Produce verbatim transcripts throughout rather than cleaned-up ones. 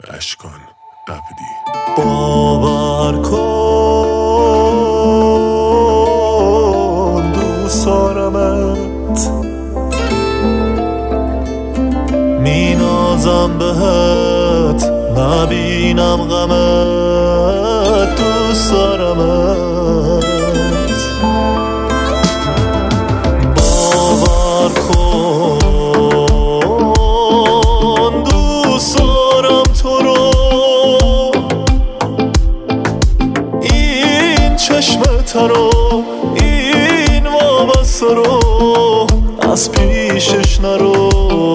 اشکان عبدی. باور کن دوست دارمت، می نازم بهت نبینم غمت، دوست دارمت. باور کن دوست دارم تو رو، این چشمت رو، این وابسته رو از پیشش نرو.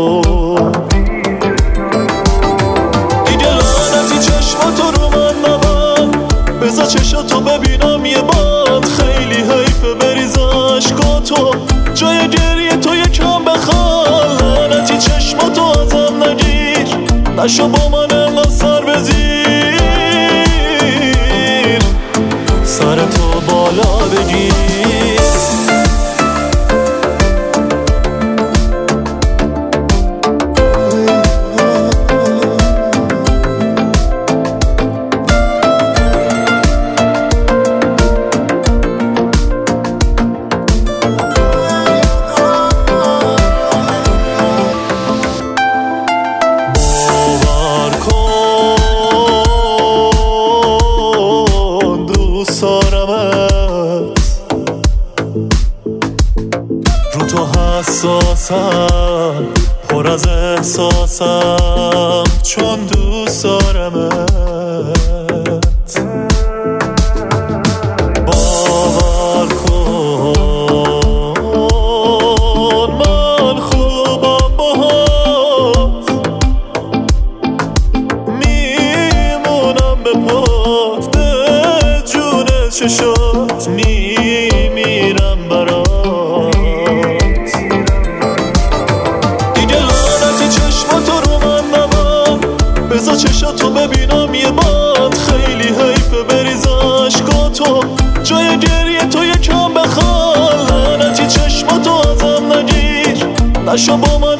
دیگه لعنتی چشماتو رو من نبند، بذار چشاتو ببینم یه بند. خیلی حیفه بریز عشقاتو، جای گریه تو یکم بخوال. لعنتی چشماتو ازم نگیر، نشو با من انقدر سر بزیر، سرتو بالا بگیر. رو تو حساسم، پر از احساسم، چون دوست دارمت. باور کن من خوبم باهات، میمونم به پات، به جون چشات میمیرم برات. بذار چشاتو ببینم یه بند، خیلی حیفه بریز عشقاتو، جای گریه تو یکم بخوال. لعنتی چشماتو ازم نگیر، نشو با من